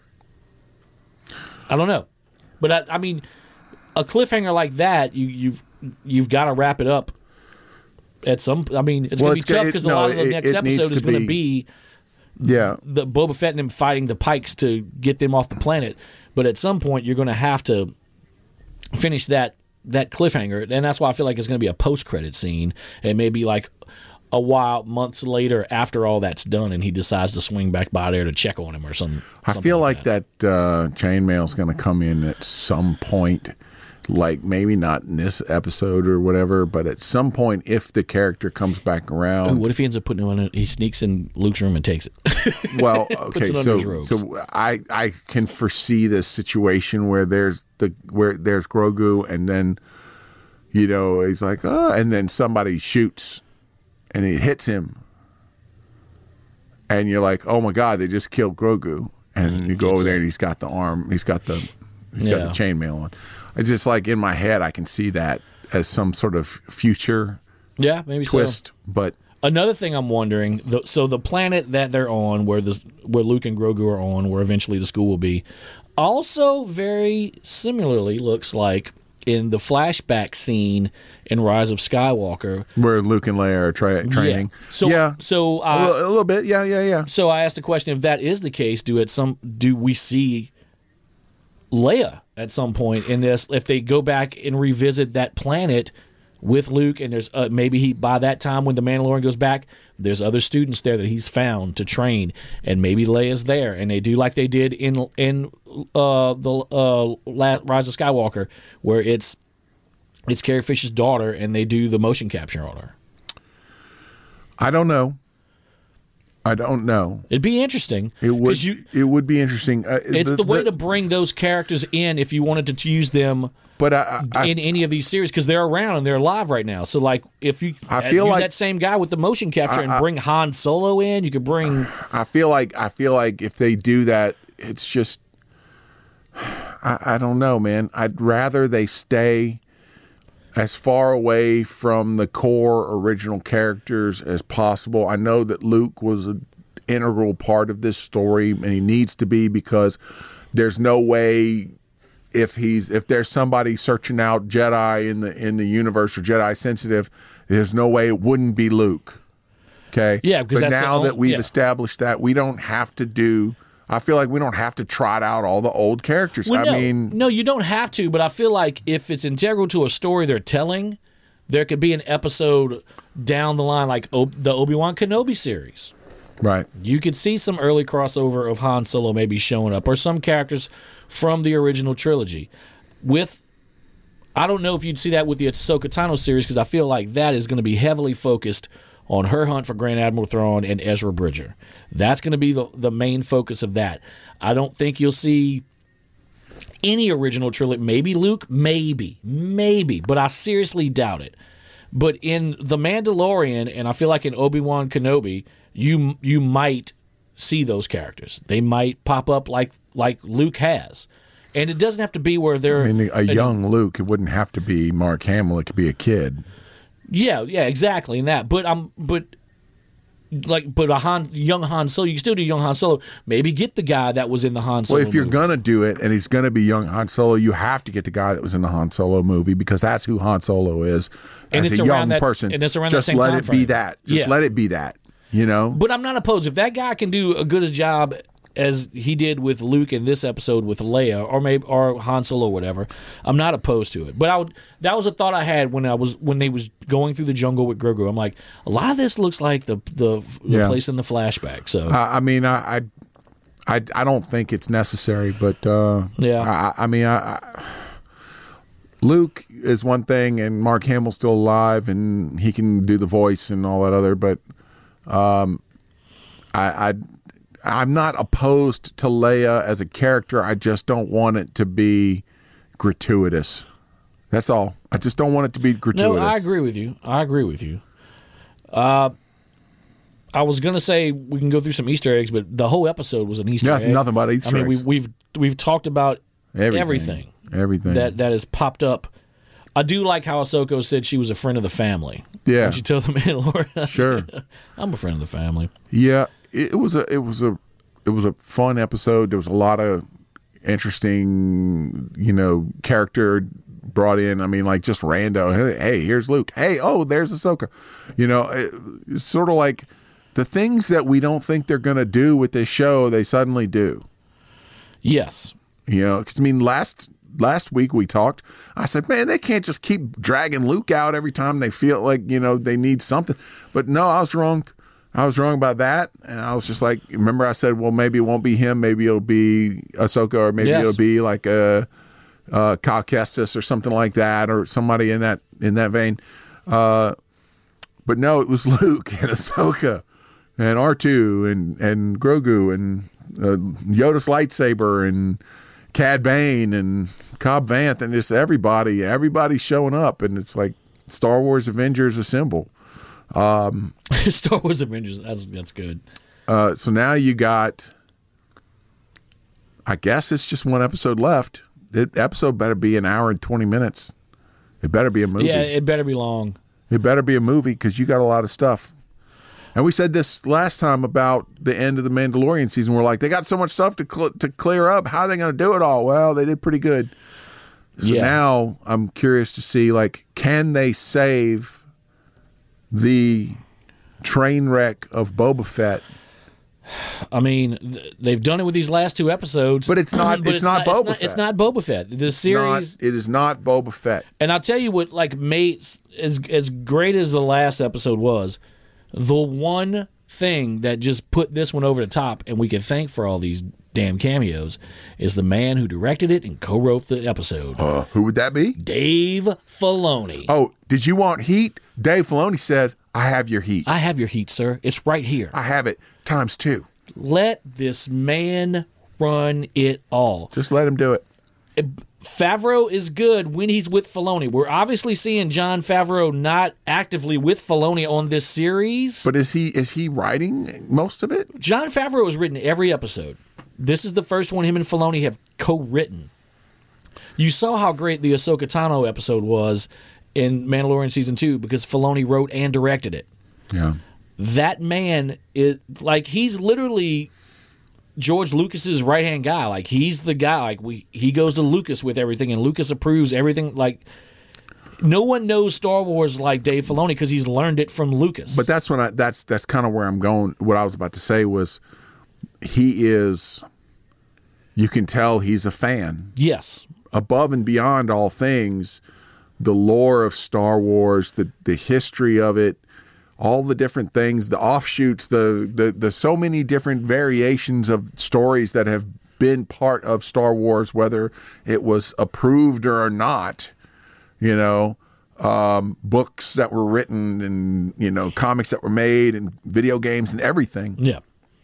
I don't know. But, I, I mean, a cliffhanger like that, you, you've you've got to wrap it up at some. I mean, it's Well, going to be it's- tough it- because no, a lot of the it- next it needs episode is to going to be- be Yeah. the Boba Fett and him fighting the Pikes to get them off the planet. But at some point, you're going to have to finish that that cliffhanger, and that's why I feel like it's going to be a post-credit scene. It may be like a while, months later, after all that's done, and he decides to swing back by there to check on him or something. I something feel like that. that, uh, chainmail is going to come in at some point, like maybe not in this episode or whatever, but at some point, if the character comes back Ooh, around. what if he ends up putting it on it? He sneaks in Luke's room and takes it. Well, Puts okay, it under so his robes. so I I can foresee this situation where there's the where there's Grogu, and then you know he's like, oh, and then somebody shoots, and it hits him, and you're like, oh my God, they just killed Grogu, and you go over there and he's got the arm, he's got the he's got Yeah. the chainmail on. It's just like in my head, I can see that as some sort of future Yeah, maybe so. twist, but. Another thing I'm wondering, the, so the planet that they're on, where the where Luke and Grogu are on, where eventually the school will be, also very similarly looks like in the flashback scene in Rise of Skywalker. Where Luke and Leia are tra- training. Yeah. So, yeah. so a, I, little, a little bit. Yeah, yeah, yeah. so I asked the question: if that is the case, do at some do we see Leia at some point in this? If they go back and revisit that planet with Luke, and there's uh, maybe he by that time when the Mandalorian goes back, there's other students there that he's found to train, and maybe Leia's there, and they do like they did in in uh, the uh, Rise of Skywalker, where it's it's Carrie Fisher's daughter, and they do the motion capture on her. I don't know. I don't know. It'd be interesting. It would. 'cause you, it would be interesting. Uh, it's the, way to bring those characters in if you wanted to use them. But I, I, in any of these series, because they're around and they're alive right now. So, like, if you I uh, feel use like- that same guy with the motion capture I- and I- bring Han Solo in, you could bring. I feel like I feel like if they do that, it's just. I, I don't know, man. I'd rather they stay as far away from the core original characters as possible. I know that Luke was an integral part of this story, and he needs to be, because there's no way. If he's if there's somebody searching out Jedi in the in the universe or Jedi sensitive, there's no way it wouldn't be Luke. Okay. Yeah, because but that's the now only- that we've yeah. established that, we don't have to do. I feel like we don't have to trot out all the old characters. Well, I no, mean, no, you don't have to. But I feel like if it's integral to a story they're telling, there could be an episode down the line, like o- the Obi-Wan Kenobi series. right? You could see some early crossover of Han Solo maybe showing up, or some characters from the original trilogy. With, I don't know if you'd see that with the Ahsoka Tano series, because I feel like that is going to be heavily focused on her hunt for Grand Admiral Thrawn and Ezra Bridger. That's going to be the, the main focus of that. I don't think you'll see any original trilogy. Maybe Luke, maybe, maybe, but I seriously doubt it. But in The Mandalorian, and I feel like in Obi-Wan Kenobi, you you might see those characters. They might pop up like like Luke has. And it doesn't have to be where they're... I mean, a and- young Luke. It wouldn't have to be Mark Hamill. It could be a kid. Yeah, yeah, exactly, and that. But I'm, but like, but a Han, young Han Solo, you can still do young Han Solo. Maybe get the guy that was in the Han Solo Well, if you're movie. going to do it and he's going to be young Han Solo, you have to get the guy that was in the Han Solo movie because that's who Han Solo is And as it's a around young that- person. and it's around that Just same let time it frame. be that. Just Yeah. let it be that, you know? But I'm not opposed. If that guy can do a good a job as he did with Luke in this episode with Leia, or maybe or Han Solo, or whatever, I'm not opposed to it. But I would, that was a thought I had when I was when they was going through the jungle with Grogu. I'm like, a lot of this looks like the the, the Yeah. place in the flashback. So Uh, I mean, I, I, I, I don't think it's necessary, but uh, Yeah. I, I mean, I, I, Luke is one thing, and Mark Hamill's still alive, and he can do the voice and all that other. But um, I, I, I'm not opposed to Leia as a character. I just don't want it to be gratuitous. That's all. I just don't want it to be gratuitous. no, I agree with you. I agree with you. Uh, I was gonna say we can go through some Easter eggs, but the whole episode was an Easter Nothing, egg. nothing but Easter I mean, we, eggs. we've we've talked about Everything. everything. Everything. that that has popped up. I do like how Ahsoka said she was a friend of the family. Yeah. When she told the Mandalorian, Sure. I'm a friend of the family. Yeah, it, it was a it was a it was a fun episode. There was a lot of interesting, you know, character brought in. I mean, like just rando. Hey, hey, here's Luke. Hey, oh, there's Ahsoka. You know, it, it's sort of like the things that we don't think they're going to do with this show, they suddenly do. Yes. You know, because I mean, last last week we talked. I said, man, they can't just keep dragging Luke out every time they feel like you know they need something. But no, I was wrong. I was wrong about that, and I was just like, remember I said, well, maybe it won't be him, maybe it'll be Ahsoka, or maybe Yes. it'll be like a, a Cal Kestis or something like that, or somebody in that in that vein. Uh, but no, it was Luke and Ahsoka and R two and and Grogu and uh, Yoda's lightsaber and Cad Bane and Cobb Vanth and just everybody, everybody's showing up, and it's like Star Wars Avengers assemble. Star Wars Avengers, that's, that's good. Uh, so now you got, I guess it's just one episode left. The episode better be an hour and twenty minutes. It better be a movie. Yeah, it better be long. It better be a movie because you got a lot of stuff. And we said this last time about the end of the Mandalorian season. We're like, they got so much stuff to cl- to clear up. How are they going to do it all? Well, they did pretty good. So Yeah. now I'm curious to see, like, can they save the train wreck of Boba Fett? I mean, th- they've done it with these last two episodes. But it's not- But it's not Boba it's not, Fett. It's not Boba Fett. The series, Not, it is not Boba Fett. and I'll tell you what, like, made as as great as the last episode was, the one thing that just put this one over the top, and we can thank for all these damn cameos, is the man who directed it and co-wrote the episode, Uh, who would that be? Dave Filoni. Oh, did you want heat? Dave Filoni says, I have your heat. I have your heat, sir. It's right here. I have it times two. Let this man run it all. Just let him do it. Favreau is good when he's with Filoni. We're obviously seeing John Favreau not actively with Filoni on this series. But is he is he writing most of it? John Favreau has written every episode. This is the first one him and Filoni have co-written. You saw how great the Ahsoka Tano episode was in Mandalorian Season two because Filoni wrote and directed it. Yeah. That man is like he's literally George Lucas's right hand guy. Like he's the guy. Like we he goes to Lucas with everything, and Lucas approves everything. Like no one knows Star Wars like Dave Filoni because he's learned it from Lucas. But that's when I that's that's kind of where I'm going. What I was about to say was he is you can tell he's a fan. yes, Above and beyond all things, the lore of Star Wars, the the history of it, all the different things, the offshoots, the the the so many different variations of stories that have been part of Star Wars, whether it was approved or not, you know, um, books that were written and, you know, comics that were made and video games and everything. yeah.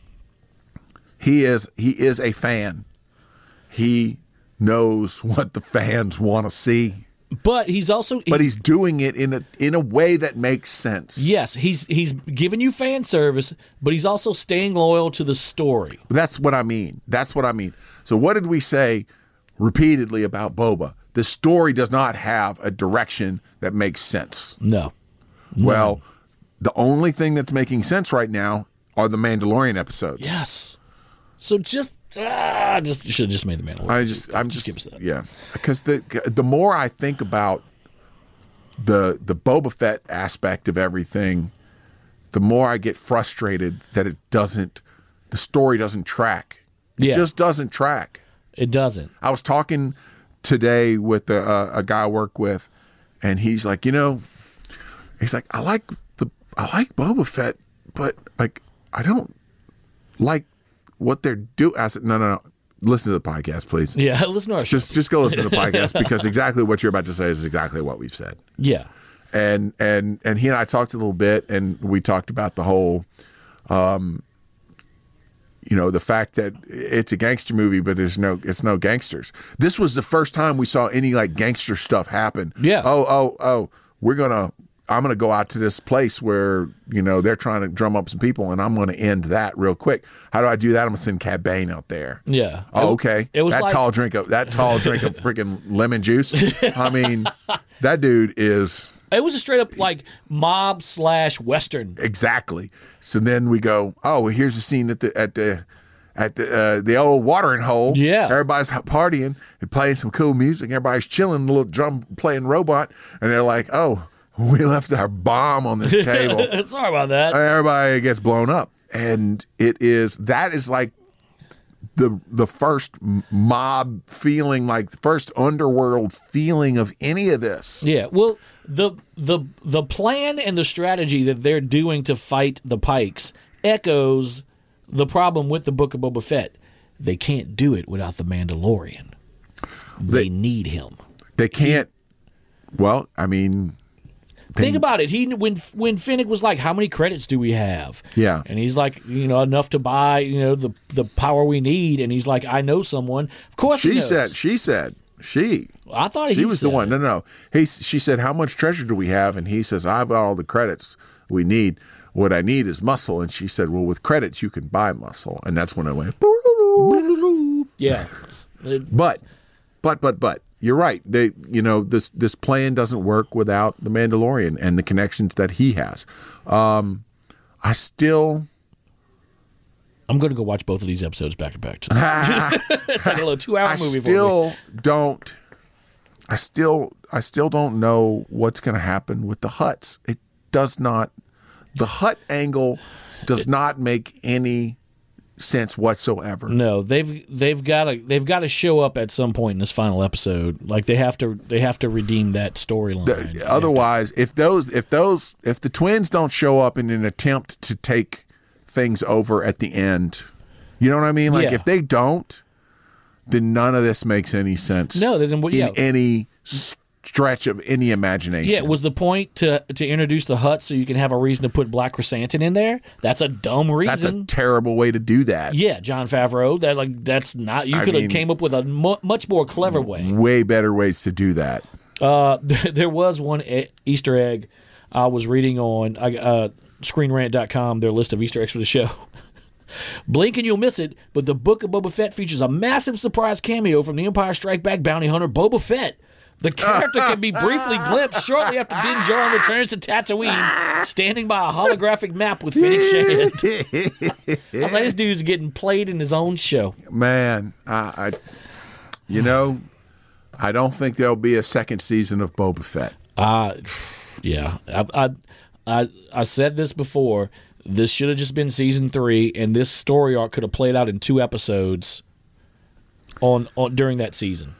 He is he is a fan. He knows what the fans want to see. But he's also he's, But he's doing it in a in a way that makes sense. yes he's he's giving you fan service, but he's also staying loyal to the story. That's what I mean. That's what I mean. So what did we say repeatedly about Boba? The story does not have a direction that makes sense. No, Well, the only thing that's making sense right now are the Mandalorian episodes. Yes. So just ah, just you should have just made the Mandalorian. I just I'm just, just that. yeah, because the the more I think about the the Boba Fett aspect of everything, the more I get frustrated that it doesn't, the story doesn't track. It Yeah. just doesn't track. It doesn't. I was talking today with a, a, a guy I work with, and he's like, you know, he's like, I like the I like Boba Fett, but like I don't like what they're doing. I said, no, no, no. Listen to the podcast, please. Yeah, listen to our show. Just just go listen to the podcast because exactly what you're about to say is exactly what we've said. Yeah. And and and he and I talked a little bit, and we talked about the whole, um, you know, the fact that it's a gangster movie, but there's no it's no gangsters. This was the first time we saw any like gangster stuff happen. Yeah. Oh oh oh, we're gonna. I'm going to go out to this place where, you know, they're trying to drum up some people, and I'm going to end that real quick. How do I do that? I'm going to send Cad Bane out there. Yeah. Oh, It- okay. it was that like- tall drink of that tall drink of freaking lemon juice. I mean, that dude is It was a straight up like mob slash Western. exactly. So then we go, oh, well, here's the scene at the at the at the uh, the old watering hole. Yeah. Everybody's partying and playing some cool music. Everybody's chilling, little drum playing robot, and they're like, oh, we left our bomb on this table. Sorry about that. Everybody gets blown up, and it is that is like the the first mob feeling, like the first underworld feeling of any of this. Yeah. Well, the the the plan and the strategy that they're doing to fight the Pikes echoes the problem with the Book of Boba Fett. They can't do it without the Mandalorian. They, They- need him. They can't. Well, I mean, Think about it. He when when Finnick was like, "How many credits do we have?" Yeah. and he's like, "You know, enough to buy you know the the power we need." And he's like, "I know someone." Of course, he she knows. said. She said. She. I thought She he was said the one. it. No, no. He. She said, "How much treasure do we have?" And he says, "I've got all the credits we need. What I need is muscle." And she said, "Well, with credits, you can buy muscle." And that's when I went. Yeah, It- But, but, but, but, you're right. They, you know, this this plan doesn't work without the Mandalorian and the connections that he has. Um, I still, I'm going to go watch both of these episodes back to back. tonight. It's like a little two hour I movie. for me. still don't. I still, I still don't know what's going to happen with the Hutts. It does not. The Hutt angle does not make any sense whatsoever. No, they've they've got to they've got to show up at some point in this final episode. Like they have to they have to redeem that storyline. They have to- Otherwise, if those if those if the twins don't show up in an attempt to take things over at the end, you know what I mean? Like Yeah. if they don't, then none of this makes any sense. No, then what? in Yeah, any stretch of any imagination. yeah. Was the point to to introduce the Hutt so you can have a reason to put Black Chrysanthemum in there? That's a dumb reason. That's a terrible way to do that. yeah, John Favreau. That like that's not. You I could have mean- came up with a mu- much more clever way. Way better ways to do that. Uh, there was one e- Easter egg I was reading on uh, screen rant dot com, their list of Easter eggs for the show. Blink and you'll miss it, but the Book of Boba Fett features a massive surprise cameo from the Empire Strike Back bounty hunter Boba Fett. The character can be briefly glimpsed shortly after Din Djarin returns to Tatooine, standing by a holographic map with Fennec Shand. I was like, this dude's getting played in his own show. Man, I, I you know, I don't think there'll be a second season of Boba Fett. Uh, yeah, I, I, I, I said this before. This should have just been season three, and this story arc could have played out in two episodes on, on during that season.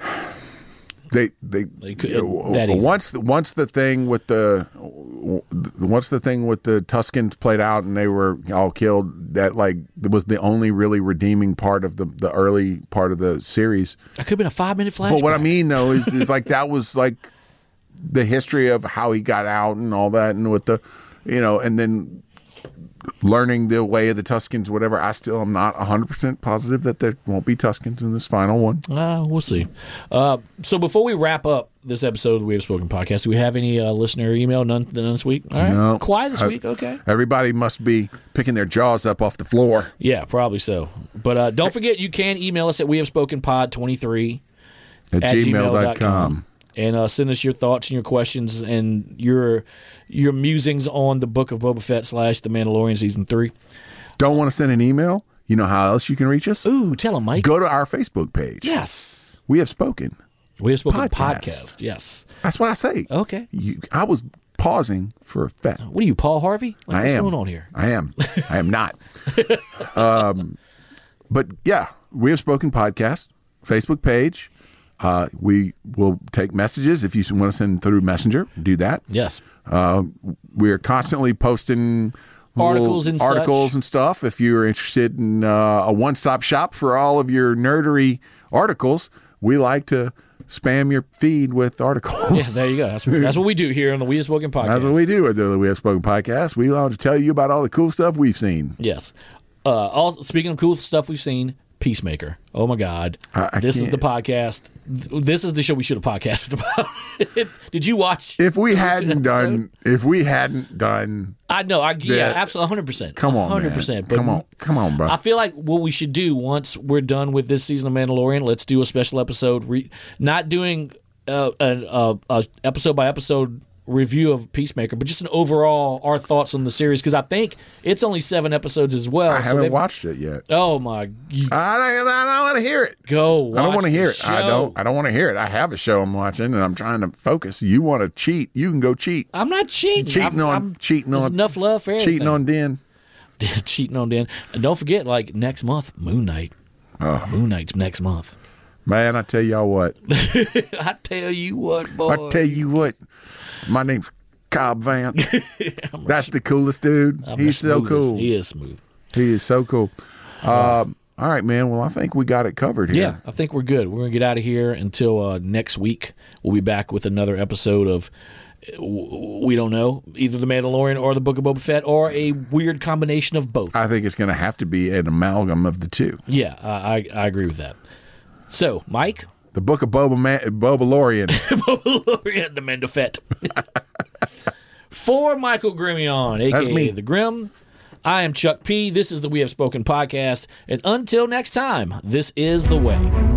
They they, They could- you know, that easy. once the, once the thing with the once the thing with the Tuskens played out and they were all killed, that like was the only really redeeming part of the the early part of the series. That could have been a five minute flashback. But what I mean though is is like that was like the history of how he got out and all that, and with the you know, and then learning the way of the Tuskens, whatever. I still am not one hundred percent positive that there won't be Tuskens in this final one. Uh, we'll see. Uh, so before we wrap up this episode of the We Have Spoken podcast, do we have any uh, listener email? None, none this week? All right. No. Quiet this I- week? Okay. Everybody must be picking their jaws up off the floor. Yeah, probably so. But uh, don't forget, you can email us at we have spoken pod twenty-three At, At gmail gmail dot dot com. com. and uh, send us your thoughts and your questions and your your musings on the Book of Boba Fett slash The Mandalorian season three. Don't want to send an email? You know how else you can reach us? Ooh, tell them, Mike. Go to our Facebook page. Yes. We have spoken. We have spoken Podcast. podcast. Yes. That's what I say. Okay. You, I was pausing for effect. What are you, Paul Harvey? Like, I what's am. going on here? I am. I am not. um, but yeah, we have spoken podcast, Facebook page. Uh, we will take messages if you want to send through Messenger. Do that. Yes. Uh, we're constantly posting Articles and articles such. and stuff. If you're interested in uh, a one-stop shop for all of your nerdery articles, we like to spam your feed with articles. Yeah, there you go. That's, that's what we do here on the We Have Spoken podcast. That's what we do at the We Have Spoken podcast. We want to tell you about all the cool stuff we've seen. Yes. Uh, all, speaking of cool stuff we've seen, Peacemaker. Oh my God! I, I this is can't. the podcast. This is the show we should have podcasted about. Did you watch? If we the hadn't episode? done, if we hadn't done, I know. I yeah, that- absolutely, hundred percent. come on, hundred man. percent. Come on, come on, bro. I feel like what we should do once we're done with this season of Mandalorian, let's do a special episode. Re- not doing uh, an uh, a episode by episode review of Peacemaker, but just an overall our thoughts on the series because I think it's only seven episodes as well. I so haven't they've- watched it yet. Oh my! You I don't, I don't want to hear it. go. Watch I don't want to the hear it. I show. don't. I don't want to hear it. I have a show I'm watching, and I'm trying to focus. You want to cheat? You can go cheat. I'm not cheating. Cheating I'm, on, I'm- cheating there's on, enough love for everything. cheating on Den. cheating on Dan. And don't forget, like next month, Moon Knight. Oh. Moon Knight's next month. Man, I tell y'all what. I tell you what, boy. I tell you what. My name's Cobb Vance. That's the coolest dude. I'm He's the so smoothest. cool. He is smooth. He is so cool. Um, all right, man. Well, I think we got it covered here. Yeah, I think we're good. We're gonna get out of here until uh, next week. We'll be back with another episode of uh, we don't know, either The Mandalorian or The Book of Boba Fett, or a weird combination of both. I think it's going to have to be an amalgam of the two. Yeah, I, I, I agree with that. So, Mike, The Book of Boba Ma- Bobalorian. Mandalorian, the Mando Fett. For Michael Grimion, a That's k a. me. The Grim, I am Chuck P. This is the We Have Spoken podcast. And until next time, this is The Way.